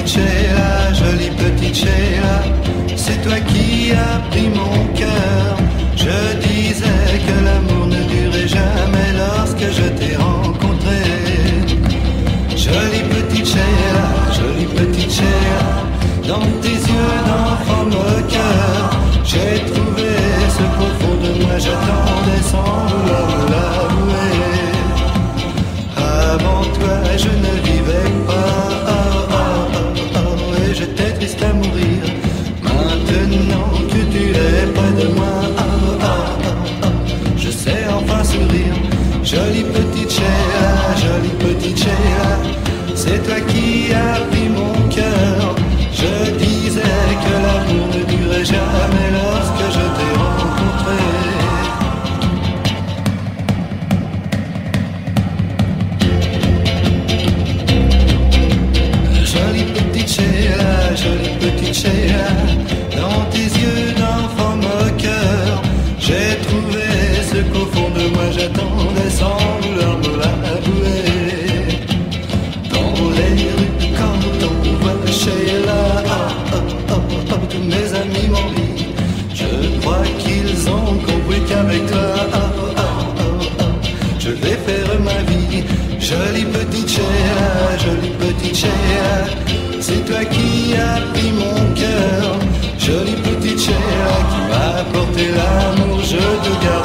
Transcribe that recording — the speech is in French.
Sheila, jolie petite Sheila, c'est toi qui as pris mon cœur. Je disais que l'amour ne durait jamais lorsque je t'ai rencontré. Jolie petite Sheila, dans tes yeux d'enfant moqueur, j'ai trouvé ce qu'au fond de moi j'attendais sans vouloir l'avouer. Avant toi je ne vivais pas, et j'étais triste à mourir. Maintenant que tu es près de moi, je sais enfin sourire. Jolie petite Sheila, c'est toi qui as pris mon cœur. Je disais que l'amour ne durait jamais lorsque je t'ai rencontré. Jolie petite Sheila, dans tes yeux d'enfant moqueur, j'ai trouvé ce qu'au fond de moi j'attendais sans vouloir me l'avouer. Dans les rues quand on voit Sheila, tous mes amis m'envient. Je crois qu'ils ont compris qu'avec toi, je vais faire ma vie. Jolie petite Sheila, c'est toi qui as pris mon cœur. Jolie petite Sheila qui m'a apporté l'amour, je te garde.